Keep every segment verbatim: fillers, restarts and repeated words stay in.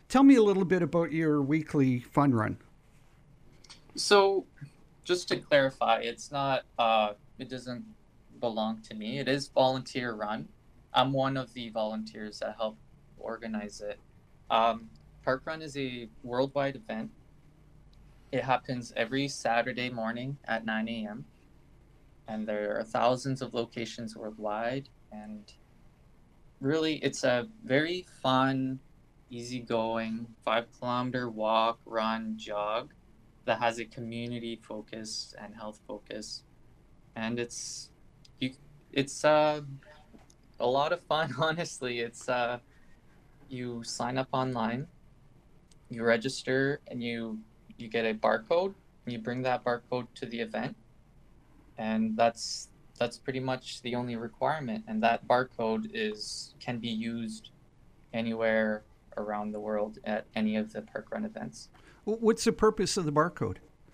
Tell me a little bit about your weekly fun run. So, just to clarify, it's not, uh, it doesn't belong to me. It is volunteer run. I'm one of the volunteers that help organize it. Um, Park Run is a worldwide event. It happens every Saturday morning at nine a m, and there are thousands of locations worldwide. And really, it's a very fun, easygoing five kilometer walk, run, jog that has a community focus and health focus. And it's you it's uh, a lot of fun. Honestly. It's uh, you sign up online, you register, and you you get a barcode, and you bring that barcode to the event, and that's that's pretty much the only requirement. And that barcode is can be used anywhere around the world at any of the park run events. What's the purpose of the barcode?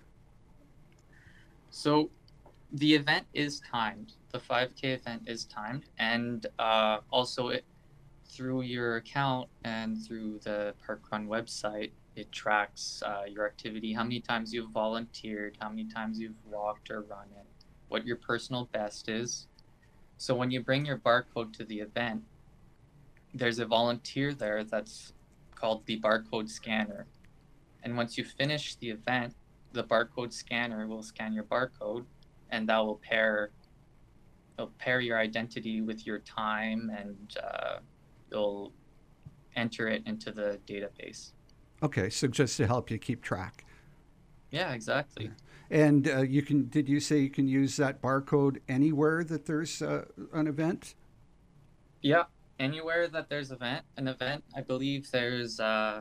So the event is timed. The five K event is timed, and uh, also it, through your account and through the parkrun website, it tracks uh, your activity, how many times you've volunteered, how many times you've walked or run it, what your personal best is. So when you bring your barcode to the event, there's a volunteer there that's called the barcode scanner. And once you finish the event, the barcode scanner will scan your barcode, and that will pair it'll pair your identity with your time, and uh, it'll enter it into the database. Okay, so just to help you keep track. Yeah, exactly. And uh, you can, did you say you can use that barcode anywhere that there's uh, an event? Yeah, anywhere that there's event, an event, I believe there's uh,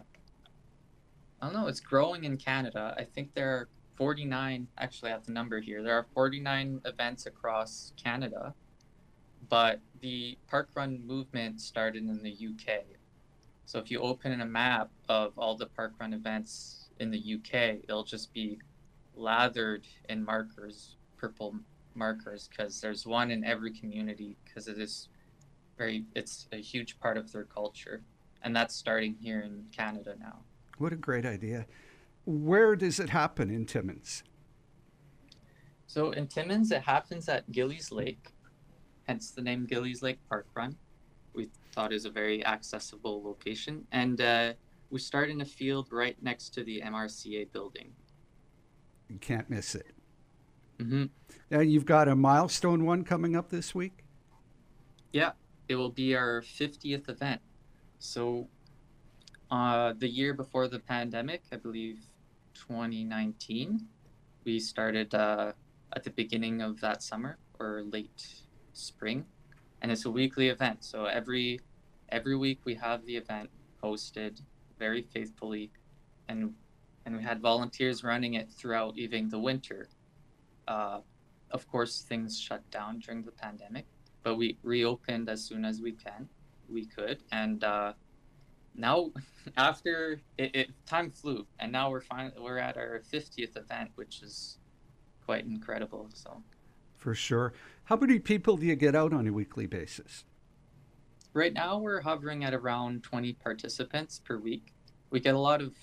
I don't know, it's growing in Canada. I think there are forty-nine, actually I have the number here. There are forty-nine events across Canada, but the parkrun movement started in the U K. So if you open a map of all the parkrun events in the U K, it'll just be lathered in markers, purple markers, because there's one in every community, because it is very, it's a huge part of their culture. And that's starting here in Canada now. What a great idea. Where does it happen in Timmins? So in Timmins, it happens at Gillies Lake, hence the name Gillies Lake Park Run. We thought is a very accessible location. And uh, we start in a field right next to the M R C A building. You can't miss it. Mm-hmm. Now you've got a milestone one coming up this week. Yeah, it will be our fiftieth event. So uh, the year before the pandemic, I believe twenty nineteen, we started uh, at the beginning of that summer or late spring, and it's a weekly event. So every every week we have the event hosted very faithfully, and and we had volunteers running it throughout even the winter. Uh, of course, things shut down during the pandemic, but we reopened as soon as we can, we could, and uh, now after it, it, time flew, and now we're finally we're at our fiftieth event, which is quite incredible. So For sure. How many people do you get out on a weekly basis? right now we're hovering at around twenty participants per week. We get a lot of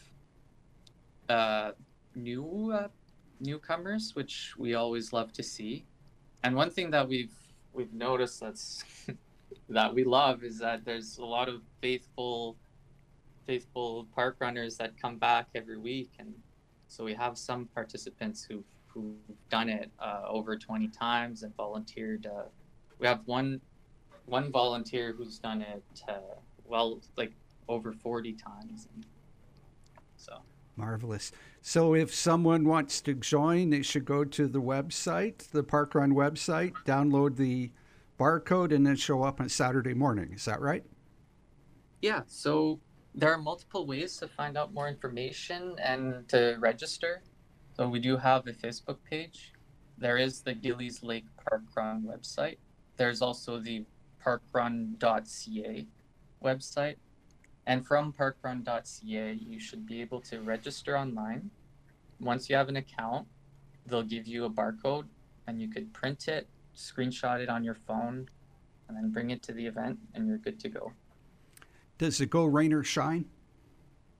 uh, new uh, newcomers, which we always love to see. And one thing that we've we've noticed that's that we love is that there's a lot of faithful faithful park runners that come back every week, and so we have some participants who've who've done it uh, over twenty times and volunteered. Uh, we have one one volunteer who's done it uh, well, like over forty times, and so. Marvelous. So if someone wants to join, they should go to the website, the Parkrun website, download the barcode, and then show up on Saturday morning. Is that right? Yeah, so there are multiple ways to find out more information and to register. So we do have a Facebook page. There is the Gillies Lake Parkrun website. There's also the parkrun dot c a website. And from parkrun dot c a, you should be able to register online. Once you have an account, they'll give you a barcode, and you could print it, screenshot it on your phone, and then bring it to the event, and you're good to go. Does it go rain or shine?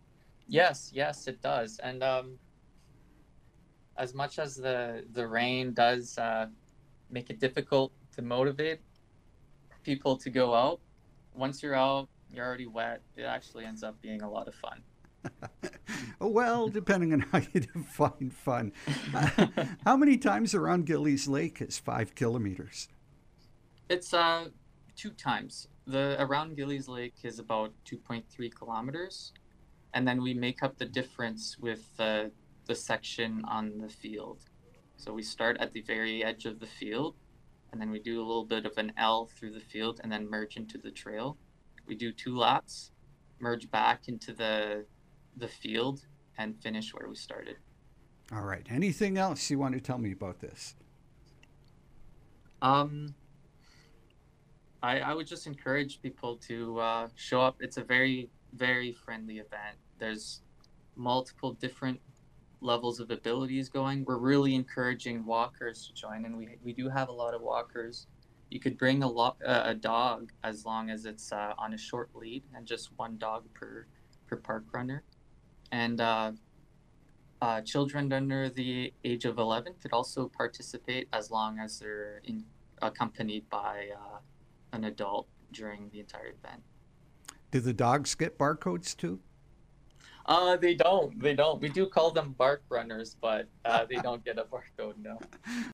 Yes, yes, it does. And um, as much as the the rain does uh, make it difficult to motivate people to go out, once you're out, you're already wet. It actually ends up being a lot of fun. Well, depending on how you define fun. How many times around Gillies Lake is five kilometers? It's uh two times. The around Gillies Lake is about two point three kilometers, and then we make up the difference with uh, the section on the field. So we start at the very edge of the field, and then we do a little bit of an L through the field, and then merge into the trail. We do two laps, merge back into the the field, and finish where we started. All right. Anything else you want to tell me about this? Um, I, I would just encourage people to uh, show up. It's a very, very friendly event. There's multiple different levels of abilities going. We're really encouraging walkers to join, and we, we do have a lot of walkers. You could bring a, lo- uh, a dog as long as it's uh, on a short lead, and just one dog per, per park runner. And uh, uh, children under the age of eleven could also participate as long as they're in, accompanied by uh, an adult during the entire event. Do the dogs get barcodes too? Uh, they don't. They don't. We do call them bark runners, but uh, they don't get a barcode. No.